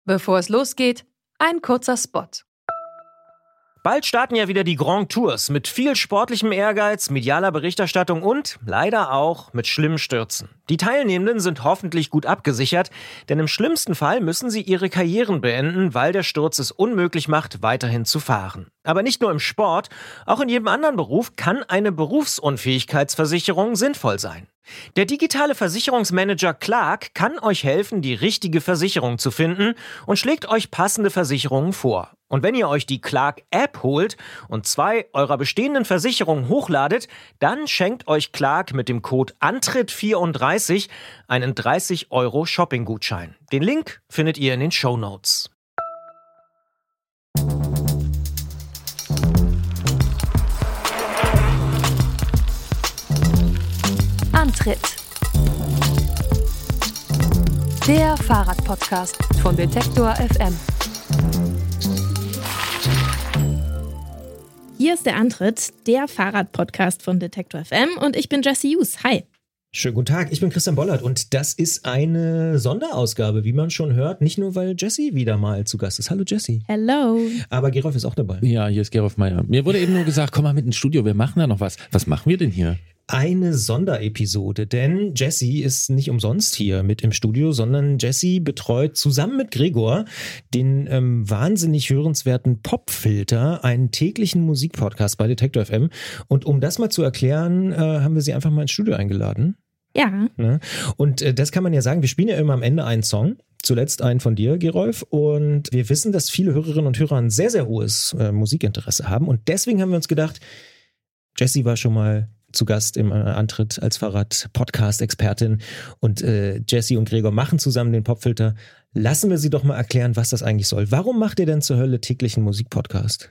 Bevor es losgeht, ein kurzer Spot. Bald starten ja wieder die Grand Tours mit viel sportlichem Ehrgeiz, medialer Berichterstattung und leider auch mit schlimmen Stürzen. Die Teilnehmenden sind hoffentlich gut abgesichert, denn im schlimmsten Fall müssen sie ihre Karrieren beenden, weil der Sturz es unmöglich macht, weiterhin zu fahren. Aber nicht nur im Sport, auch in jedem anderen Beruf kann eine Berufsunfähigkeitsversicherung sinnvoll sein. Der digitale Versicherungsmanager Clark kann euch helfen, die richtige Versicherung zu finden und schlägt euch passende Versicherungen vor. Und wenn ihr euch die Clark-App holt und 2 eurer bestehenden Versicherungen hochladet, dann schenkt euch Clark mit dem Code Antritt34 einen 30 € Shopping-Gutschein. Den Link findet ihr in den Shownotes. Antritt. Der Fahrradpodcast von Detektor FM. Hier ist der Antritt, der Fahrradpodcast von Detektor FM und ich bin Jessie Hughes. Hi. Schönen guten Tag, ich bin Christian Bollert und das ist eine Sonderausgabe, wie man schon hört. Nicht nur, weil Jessie wieder mal zu Gast ist. Hallo Jessie. Hello. Aber Gerolf ist auch dabei. Ja, hier ist Gerolf Meyer. Mir wurde eben nur gesagt, komm mal mit ins Studio, wir machen da noch was. Was machen wir denn hier? Eine Sonderepisode, denn Jessie ist nicht umsonst hier mit im Studio, sondern Jessie betreut zusammen mit Gregor den wahnsinnig hörenswerten Popfilter, einen täglichen Musikpodcast bei Detektor FM. Und um das mal zu erklären, haben wir sie einfach mal ins Studio eingeladen. Ja. Und das kann man ja sagen, wir spielen ja immer am Ende einen Song. Zuletzt einen von dir, Gerolf. Und wir wissen, dass viele Hörerinnen und Hörer ein sehr, sehr hohes Musikinteresse haben. Und deswegen haben wir uns gedacht, Jessie war schon mal zu Gast im Antritt als Fahrrad-Podcast-Expertin und Jessie und Gregor machen zusammen den Popfilter. Lassen wir sie doch mal erklären, was das eigentlich soll. Warum macht ihr denn zur Hölle täglichen Musikpodcast?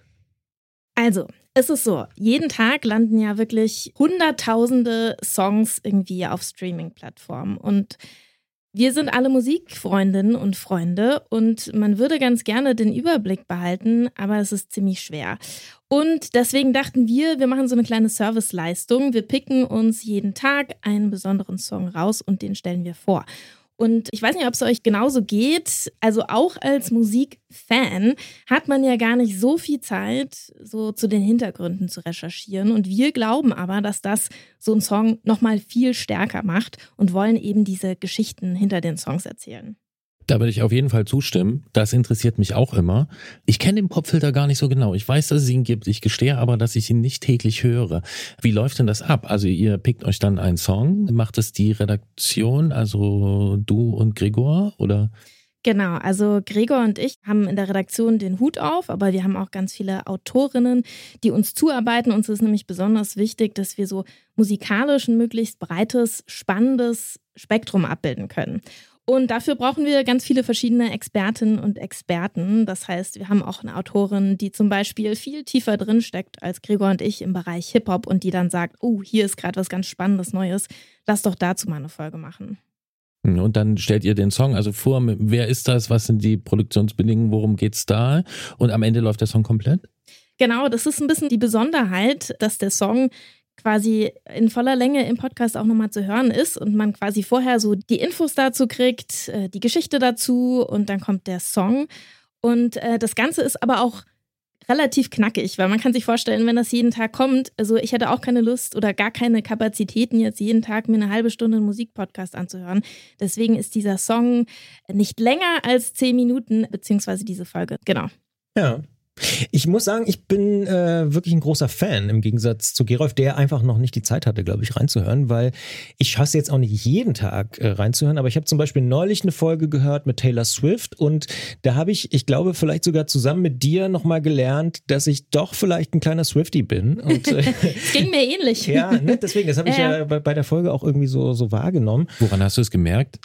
Also, es ist so, jeden Tag landen ja wirklich hunderttausende Songs irgendwie auf Streaming-Plattformen und wir sind alle Musikfreundinnen und Freunde und man würde ganz gerne den Überblick behalten, aber es ist ziemlich schwer. Und deswegen dachten wir machen so eine kleine Serviceleistung. Wir picken uns jeden Tag einen besonderen Song raus und den stellen wir vor. Und ich weiß nicht, ob es euch genauso geht. Also auch als Musikfan hat man ja gar nicht so viel Zeit, so zu den Hintergründen zu recherchieren. Und wir glauben aber, dass das so einen Song nochmal viel stärker macht und wollen eben diese Geschichten hinter den Songs erzählen. Da würde ich auf jeden Fall zustimmen. Das interessiert mich auch immer. Ich kenne den Popfilter gar nicht so genau. Ich weiß, dass es ihn gibt. Ich gestehe aber, dass ich ihn nicht täglich höre. Wie läuft denn das ab? Also ihr pickt euch dann einen Song, macht es die Redaktion, also du und Gregor, oder? Genau, also Gregor und ich haben in der Redaktion den Hut auf, aber wir haben auch ganz viele Autorinnen, die uns zuarbeiten. Uns ist nämlich besonders wichtig, dass wir so musikalisch ein möglichst breites, spannendes Spektrum abbilden können. Und dafür brauchen wir ganz viele verschiedene Expertinnen und Experten. Das heißt, wir haben auch eine Autorin, die zum Beispiel viel tiefer drin steckt als Gregor und ich im Bereich Hip-Hop und die dann sagt, oh, hier ist gerade was ganz Spannendes Neues, lass doch dazu mal eine Folge machen. Und dann stellt ihr den Song also vor, wer ist das, was sind die Produktionsbedingungen, worum geht's da? Und am Ende läuft der Song komplett? Genau, das ist ein bisschen die Besonderheit, dass der Song quasi in voller Länge im Podcast auch nochmal zu hören ist und man quasi vorher so die Infos dazu kriegt, die Geschichte dazu und dann kommt der Song. Und das Ganze ist aber auch relativ knackig, weil man kann sich vorstellen, wenn das jeden Tag kommt, also ich hätte auch keine Lust oder gar keine Kapazitäten, jetzt jeden Tag mir eine halbe Stunde einen Musikpodcast anzuhören. Deswegen ist dieser Song nicht länger als 10 Minuten, beziehungsweise diese Folge. Genau. Ja. Ich muss sagen, ich bin wirklich ein großer Fan im Gegensatz zu Gerolf, der einfach noch nicht die Zeit hatte, glaube ich, reinzuhören, weil ich hasse jetzt auch nicht jeden Tag reinzuhören, aber ich habe zum Beispiel neulich eine Folge gehört mit Taylor Swift und da habe ich glaube vielleicht sogar zusammen mit dir nochmal gelernt, dass ich doch vielleicht ein kleiner Swiftie bin. Und, es ging mir ähnlich. Ja, ne, deswegen, das habe ich ja bei der Folge auch irgendwie so wahrgenommen. Woran hast du es gemerkt?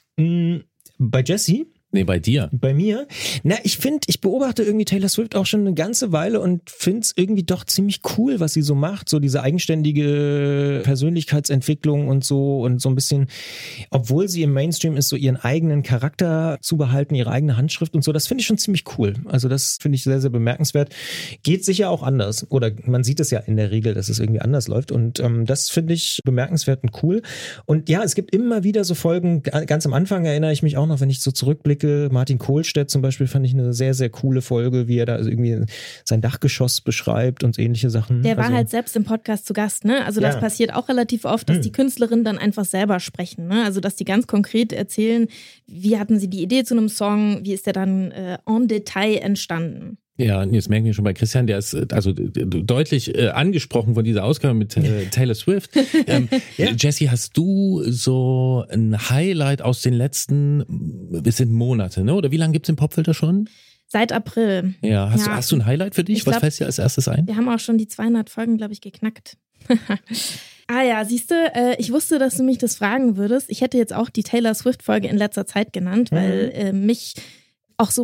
Bei Jessie. Nee, bei dir. Bei mir? Na, ich beobachte irgendwie Taylor Swift auch schon eine ganze Weile und finde es irgendwie doch ziemlich cool, was sie so macht. So diese eigenständige Persönlichkeitsentwicklung und so ein bisschen, obwohl sie im Mainstream ist, so ihren eigenen Charakter zu behalten, ihre eigene Handschrift und so. Das finde ich schon ziemlich cool. Also das finde ich sehr, sehr bemerkenswert. Geht sicher auch anders. Oder man sieht es ja in der Regel, dass es irgendwie anders läuft. Und das finde ich bemerkenswert und cool. Und ja, es gibt immer wieder so Folgen, ganz am Anfang erinnere ich mich auch noch, wenn ich so zurückblicke, Einblicke. Martin Kohlstedt zum Beispiel fand ich eine sehr, sehr coole Folge, wie er da irgendwie sein Dachgeschoss beschreibt und ähnliche Sachen. Der war halt selbst im Podcast zu Gast, ne? Also das passiert auch relativ oft, dass die Künstlerinnen dann einfach selber sprechen, ne? Also dass die ganz konkret erzählen, wie hatten sie die Idee zu einem Song, wie ist der dann en Detail entstanden. Ja, jetzt merken wir schon bei Christian, der ist also deutlich angesprochen von dieser Ausgabe mit Taylor Swift. Jessie, hast du so ein Highlight aus den letzten, es sind Monate, ne? Oder wie lange gibt's den Popfilter schon? Seit April. Ja, hast du ein Highlight für dich? Was fällt dir als erstes ein? Wir haben auch schon die 200 Folgen, glaube ich, geknackt. Ah ja, siehst du, ich wusste, dass du mich das fragen würdest. Ich hätte jetzt auch die Taylor Swift-Folge in letzter Zeit genannt, weil mich auch so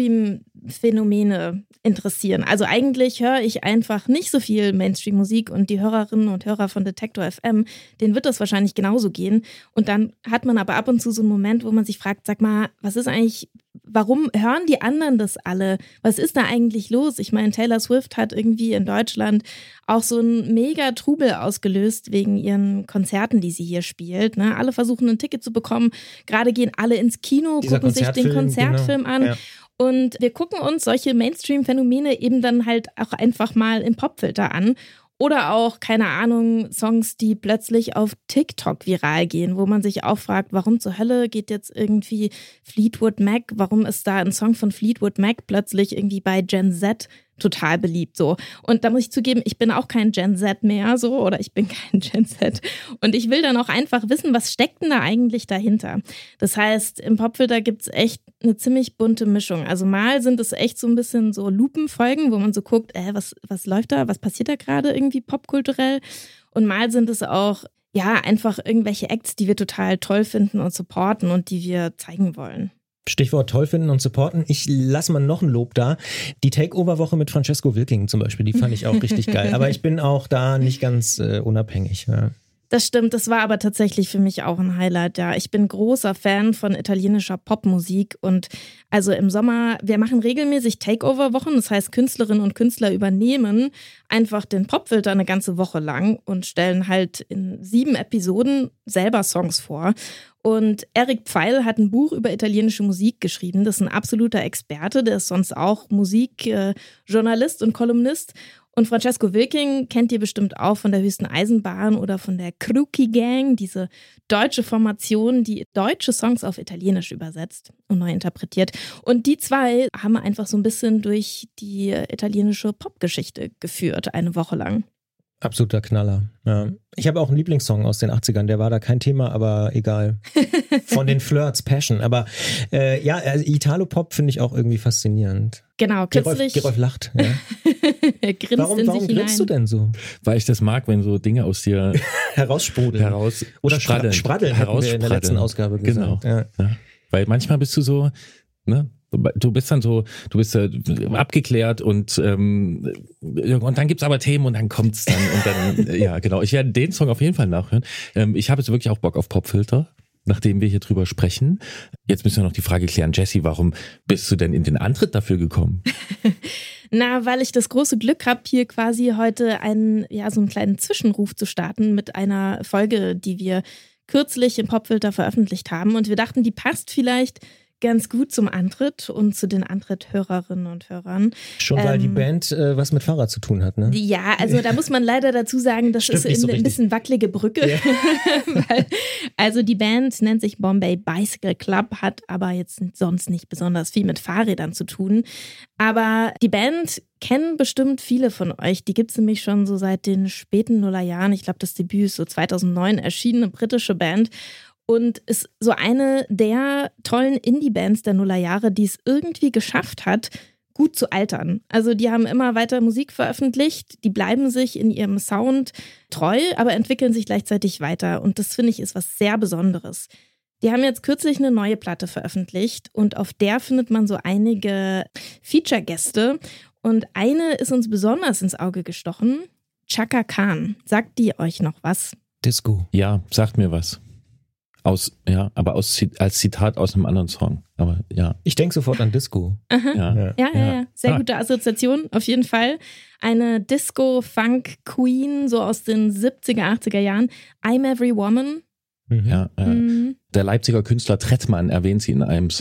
Mainstream-Phänomene interessieren. Also eigentlich höre ich einfach nicht so viel Mainstream-Musik und die Hörerinnen und Hörer von Detektor FM, denen wird das wahrscheinlich genauso gehen. Und dann hat man aber ab und zu so einen Moment, wo man sich fragt, sag mal, was ist eigentlich, warum hören die anderen das alle? Was ist da eigentlich los? Ich meine, Taylor Swift hat irgendwie in Deutschland auch so einen mega Trubel ausgelöst wegen ihren Konzerten, die sie hier spielt. Ne? Alle versuchen ein Ticket zu bekommen. Gerade gehen alle ins Kino, gucken sich den Konzertfilm an. Ja. Und wir gucken uns solche Mainstream-Phänomene eben dann halt auch einfach mal im Popfilter an. Oder auch, keine Ahnung, Songs, die plötzlich auf TikTok viral gehen, wo man sich auch fragt, warum zur Hölle geht jetzt irgendwie Fleetwood Mac, warum ist da ein Song von Fleetwood Mac plötzlich irgendwie bei Gen Z total beliebt so. Und da muss ich zugeben, ich bin auch kein Gen Z mehr so oder ich bin kein Gen Z. Und ich will dann auch einfach wissen, was steckt denn da eigentlich dahinter? Das heißt, im Popfilter gibt's echt eine ziemlich bunte Mischung. Also mal sind es echt so ein bisschen so Lupenfolgen, wo man so guckt, was läuft da, was passiert da gerade irgendwie popkulturell? Und mal sind es auch einfach irgendwelche Acts, die wir total toll finden und supporten und die wir zeigen wollen. Stichwort toll finden und supporten. Ich lasse mal noch ein Lob da. Die Takeover-Woche mit Francesco Wilking zum Beispiel, die fand ich auch richtig geil. Aber ich bin auch da nicht ganz unabhängig. Ja. Das stimmt, das war aber tatsächlich für mich auch ein Highlight, ja. Ich bin großer Fan von italienischer Popmusik und also im Sommer, wir machen regelmäßig Takeover-Wochen, das heißt Künstlerinnen und Künstler übernehmen einfach den Popfilter eine ganze Woche lang und stellen halt in 7 Episoden selber Songs vor. Und Eric Pfeil hat ein Buch über italienische Musik geschrieben, das ist ein absoluter Experte, der ist sonst auch Musikjournalist und Kolumnist. Und Francesco Wilking kennt ihr bestimmt auch von der Höchsten Eisenbahn oder von der Crookie Gang, diese deutsche Formation, die deutsche Songs auf Italienisch übersetzt und neu interpretiert. Und die zwei haben einfach so ein bisschen durch die italienische Popgeschichte geführt, eine Woche lang. Absoluter Knaller. Ja. Ich habe auch einen Lieblingssong aus den 80ern, der war da kein Thema, aber egal. Von den Flirts, Passion. Aber also Italo-Pop finde ich auch irgendwie faszinierend. Genau, kürzlich. Gerolf lacht. Ja. Er grinst warum grinst du denn so? Weil ich das mag, wenn so Dinge aus dir heraussprudeln. Oder Spraddeln hatten wir in der letzten Ausgabe gesagt. Genau. Ja. Weil manchmal bist du so, ne? Du bist dann so, abgeklärt und dann gibt's aber Themen und dann kommt's dann und dann, ja genau. Ich werde den Song auf jeden Fall nachhören. Ich habe jetzt wirklich auch Bock auf Popfilter, nachdem wir hier drüber sprechen. Jetzt müssen wir noch die Frage klären, Jessie, warum bist du denn in den Antritt dafür gekommen? Na, weil ich das große Glück habe, hier quasi heute so einen kleinen Zwischenruf zu starten mit einer Folge, die wir kürzlich im Popfilter veröffentlicht haben und wir dachten, die passt vielleicht ganz gut zum Antritt und zu den Antritt-Hörerinnen und Hörern. Schon weil die Band was mit Fahrrad zu tun hat, ne? Ja, also da muss man leider dazu sagen, das ist ein bisschen wackelige Brücke. Ja. Weil, also die Band nennt sich Bombay Bicycle Club, hat aber jetzt sonst nicht besonders viel mit Fahrrädern zu tun. Aber die Band kennen bestimmt viele von euch. Die gibt es nämlich schon so seit den späten Nullerjahren. Ich glaube, das Debüt ist so 2009 erschienen, eine britische Band. Und ist so eine der tollen Indie-Bands der Nullerjahre, die es irgendwie geschafft hat, gut zu altern. Also die haben immer weiter Musik veröffentlicht, die bleiben sich in ihrem Sound treu, aber entwickeln sich gleichzeitig weiter. Und das, finde ich, ist was sehr Besonderes. Die haben jetzt kürzlich eine neue Platte veröffentlicht und auf der findet man so einige Feature-Gäste. Und eine ist uns besonders ins Auge gestochen, Chaka Khan. Sagt die euch noch was? Disco. Ja, sagt mir was. Als Zitat aus einem anderen Song. Aber ja. Ich denke sofort an Disco. Ja. Sehr gute Assoziation, auf jeden Fall. Eine Disco-Funk-Queen, so aus den 70er, 80er Jahren. I'm Every Woman. Ja. Der Leipziger Künstler Trettmann erwähnt sie in einem Song.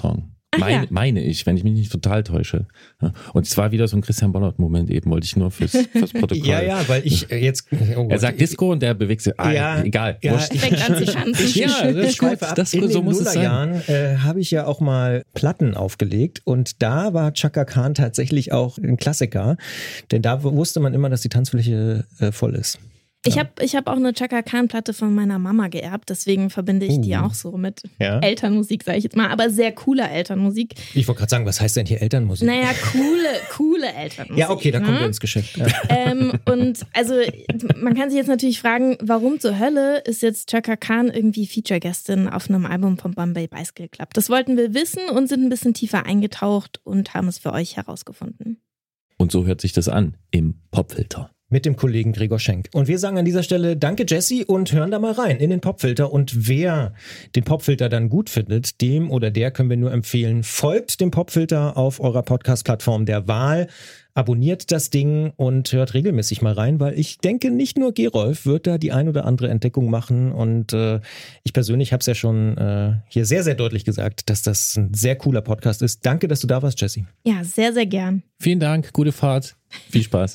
Meine ich, wenn ich mich nicht total täusche. Ja. Und es war wieder so ein Christian Bollert-Moment eben, wollte ich nur fürs Protokoll. Ja, weil ich jetzt... er sagt Disco und der bewegt sich. Egal. Ja, fängt an zu schanzen. Ja, das ist gut. In So den muss es sein. Nullerjahren habe ich ja auch mal Platten aufgelegt und da war Chaka Khan tatsächlich auch ein Klassiker, denn da wusste man immer, dass die Tanzfläche voll ist. Ich hab auch eine Chaka Khan-Platte von meiner Mama geerbt, deswegen verbinde ich die auch so mit Elternmusik, sage ich jetzt mal, aber sehr cooler Elternmusik. Ich wollte gerade sagen, was heißt denn hier Elternmusik? Naja, coole Elternmusik. Ja, okay, da kommen wir ins Geschäft. Ja. Und also man kann sich jetzt natürlich fragen, warum zur Hölle ist jetzt Chaka Khan irgendwie Feature-Gästin auf einem Album vom Bombay Bicycle Club? Das wollten wir wissen und sind ein bisschen tiefer eingetaucht und haben es für euch herausgefunden. Und so hört sich das an im Popfilter. Mit dem Kollegen Gregor Schenk. Und wir sagen an dieser Stelle danke Jessie und hören da mal rein in den Popfilter. Und wer den Popfilter dann gut findet, dem oder der können wir nur empfehlen, folgt dem Popfilter auf eurer Podcast-Plattform der Wahl, abonniert das Ding und hört regelmäßig mal rein, weil ich denke, nicht nur Gerolf wird da die ein oder andere Entdeckung machen. Und ich persönlich habe es ja schon hier sehr, sehr deutlich gesagt, dass das ein sehr cooler Podcast ist. Danke, dass du da warst, Jessie. Ja, sehr, sehr gern. Vielen Dank, gute Fahrt, viel Spaß.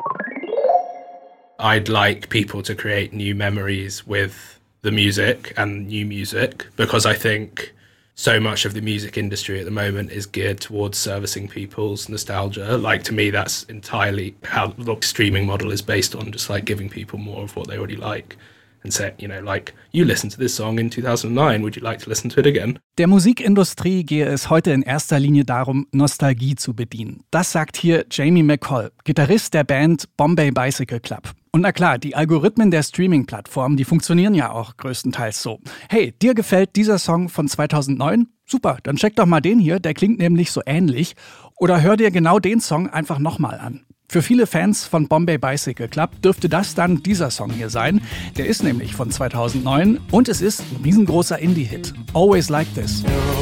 I'd like people to create new memories with the music and new music because I think so much of the music industry at the moment is geared towards servicing people's nostalgia. Like, to me, that's entirely how the streaming model is based on, just like giving people more of what they already like. And say, you know, like, you listened to this song in 2009, would you like to listen to it again? Der Musikindustrie gehe es heute in erster Linie darum, Nostalgie zu bedienen. Das sagt hier Jamie McColl, Gitarrist der Band Bombay Bicycle Club. Und na klar, die Algorithmen der Streaming-Plattformen, die funktionieren ja auch größtenteils so. Hey, dir gefällt dieser Song von 2009? Super, dann check doch mal den hier, der klingt nämlich so ähnlich. Oder hör dir genau den Song einfach nochmal an. Für viele Fans von Bombay Bicycle Club dürfte das dann dieser Song hier sein. Der ist nämlich von 2009 und es ist ein riesengroßer Indie-Hit. Always Like This.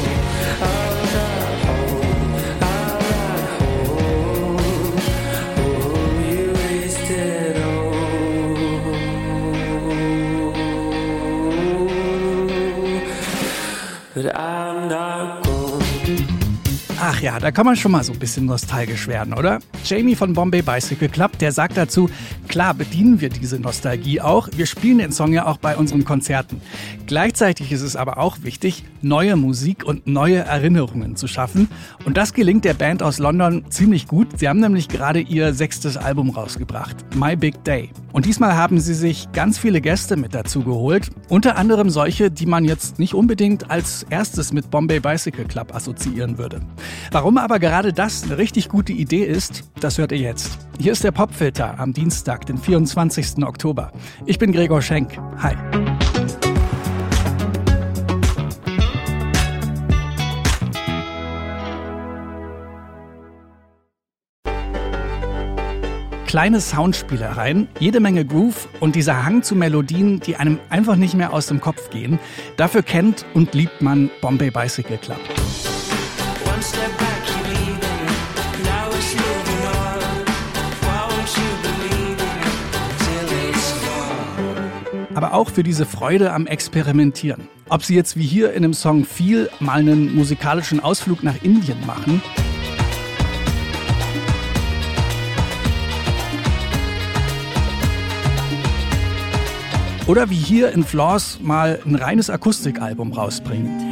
Ach ja, da kann man schon mal so ein bisschen nostalgisch werden, oder? Jamie von Bombay Bicycle Club, der sagt dazu, klar bedienen wir diese Nostalgie auch, wir spielen den Song ja auch bei unseren Konzerten. Gleichzeitig ist es aber auch wichtig, neue Musik und neue Erinnerungen zu schaffen. Und das gelingt der Band aus London ziemlich gut. Sie haben nämlich gerade ihr 6. Album rausgebracht, My Big Day. Und diesmal haben sie sich ganz viele Gäste mit dazu geholt, unter anderem solche, die man jetzt nicht unbedingt als erstes mit Bombay Bicycle Club assoziieren würde. Warum aber gerade das eine richtig gute Idee ist, das hört ihr jetzt. Hier ist der Popfilter am Dienstag, den 24. Oktober. Ich bin Gregor Schenk. Hi. Kleine Soundspielereien, jede Menge Groove und dieser Hang zu Melodien, die einem einfach nicht mehr aus dem Kopf gehen. Dafür kennt und liebt man Bombay Bicycle Club. Aber auch für diese Freude am Experimentieren. Ob sie jetzt wie hier in dem Song Feel mal einen musikalischen Ausflug nach Indien machen oder wie hier in Flaws mal ein reines Akustikalbum rausbringen.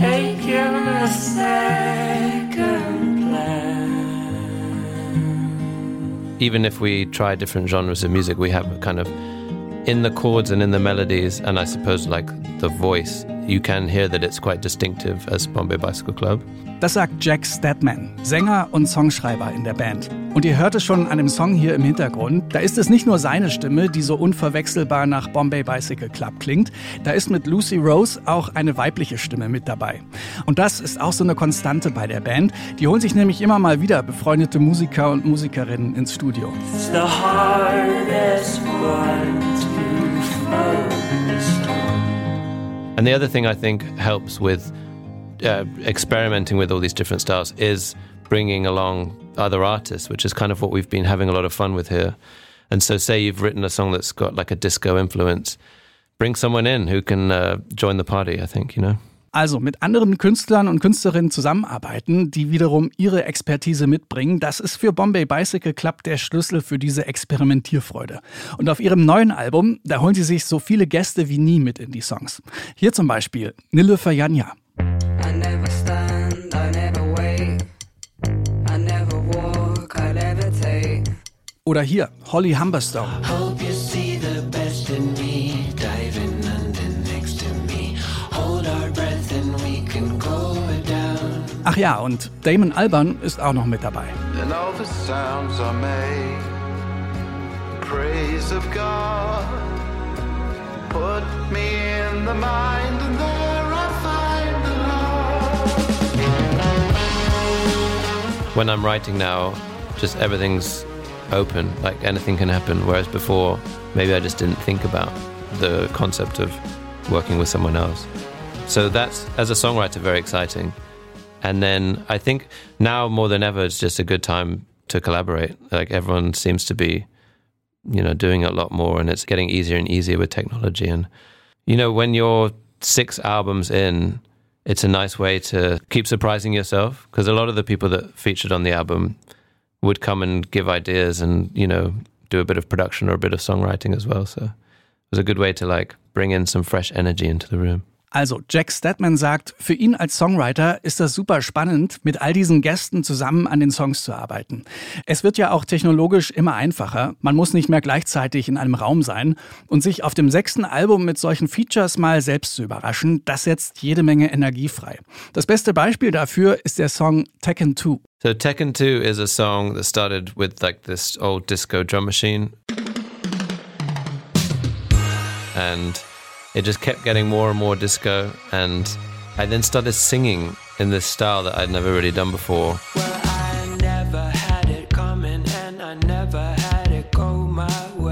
Even if we try different genres of music, we have kind of in the chords and in the melodies, and I suppose like the voice, you can hear that it's quite distinctive as Bombay Bicycle Club. Das sagt Jack Stedman, Sänger und Songschreiber in der Band. Und ihr hört es schon an dem Song hier im Hintergrund. Da ist es nicht nur seine Stimme, die so unverwechselbar nach Bombay Bicycle Club klingt. Da ist mit Lucy Rose auch eine weibliche Stimme mit dabei. Und das ist auch so eine Konstante bei der Band. Die holen sich nämlich immer mal wieder befreundete Musiker und Musikerinnen ins Studio. It's the hardest one to focus on. And the other thing I think helps with experimenting with all these different styles is bringing along other artists, which is kind of what we've been having a lot of fun with here. And so say you've written a song that's got like a disco influence, bring someone in who can join the party, I think, you know? Also mit anderen Künstlern und Künstlerinnen zusammenarbeiten, die wiederum ihre Expertise mitbringen, das ist für Bombay Bicycle Club der Schlüssel für diese Experimentierfreude. Und auf ihrem neuen Album, da holen sie sich so viele Gäste wie nie mit in die Songs. Hier zum Beispiel Nilüfer Yanya. I never stand, I never wait. I never walk, I levitate. Oder hier Holly Humberstone. Hope you see the best in me, diving under next to me. Hold our breath and we can go down. Ach ja, und Damon Albarn ist auch noch mit dabei. And all the sounds are made, praise of God. Put me in the mind and there I find the love. When I'm writing now, just everything's open, like anything can happen, whereas before maybe I just didn't think about the concept of working with someone else. So that's, as a songwriter, very exciting. And then I think now more than ever it's just a good time to collaborate. Like everyone seems to be, doing a lot more, and it's getting easier and easier with technology. And when you're 6 albums in, it's a nice way to keep surprising yourself, because a lot of the people that featured on the album would come and give ideas and, do a bit of production or a bit of songwriting as well. So it was a good way to bring in some fresh energy into the room. Also Jack Stadman sagt, für ihn als Songwriter ist das super spannend, mit all diesen Gästen zusammen an den Songs zu arbeiten. Es wird ja auch technologisch immer einfacher. Man muss nicht mehr gleichzeitig in einem Raum sein. Und sich auf dem 6. Album mit solchen Features mal selbst zu überraschen, das setzt jede Menge Energie frei. Das beste Beispiel dafür ist der Song Tekken 2. So Tekken 2 is a song that started with this old disco drum machine. And it just kept getting more and more disco, and I then started singing in this style that I'd never really done before. Well, I never had it coming and I never had it go my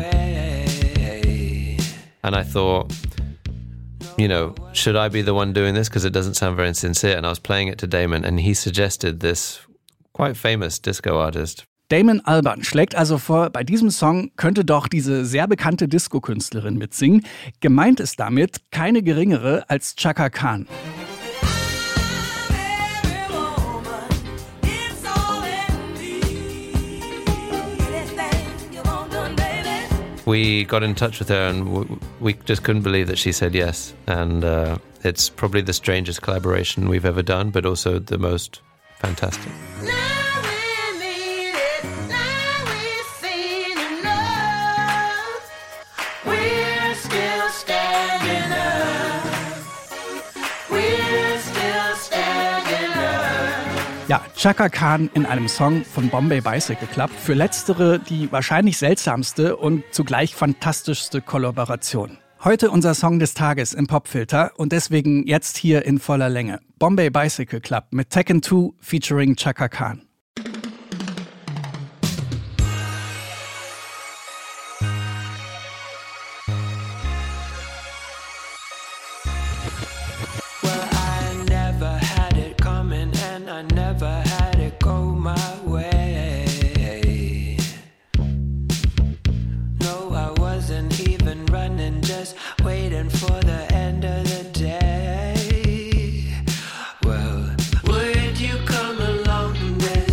way. And I thought, should I be the one doing this? Because it doesn't sound very sincere. And I was playing it to Damon, and he suggested this quite famous disco artist. Damon Albarn schlägt also vor, bei diesem Song könnte doch diese sehr bekannte Disco-Künstlerin mitsingen. Gemeint ist damit keine geringere als Chaka Khan. We got in touch with her and we just couldn't believe that she said yes. And it's probably the strangest collaboration we've ever done, but also the most fantastic. Ja, Chaka Khan in einem Song von Bombay Bicycle Club. Für letztere die wahrscheinlich seltsamste und zugleich fantastischste Kollaboration. Heute unser Song des Tages im Popfilter und deswegen jetzt hier in voller Länge. Bombay Bicycle Club mit Tekken 2 featuring Chaka Khan. Waiting for the end of the day. Well, would you come along with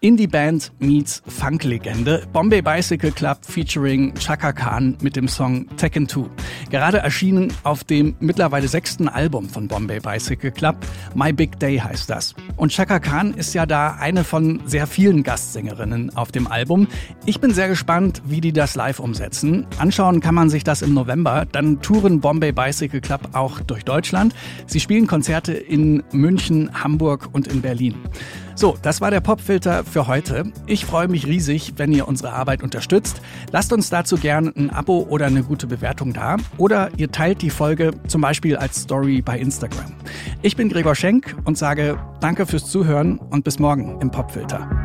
Indie-Band meets Funk-Legende. Bombay Bicycle Club featuring Chaka Khan mit dem Song Tekken 2. Gerade erschienen auf dem mittlerweile 6. Album von Bombay Bicycle Club. My Big Day heißt das. Und Chaka Khan ist ja da eine von sehr vielen Gastsängerinnen auf dem Album. Ich bin sehr gespannt, wie die das live umsetzen. Anschauen kann man sich das im November. Dann touren Bombay Bicycle Club auch durch Deutschland. Sie spielen Konzerte in München, Hamburg und in Berlin. So, das war der Popfilter für heute. Ich freue mich riesig, wenn ihr unsere Arbeit unterstützt. Lasst uns dazu gerne ein Abo oder eine gute Bewertung da. Oder ihr teilt die Folge zum Beispiel als Story bei Instagram. Ich bin Gregor Schenk und sage danke fürs Zuhören und bis morgen im Popfilter.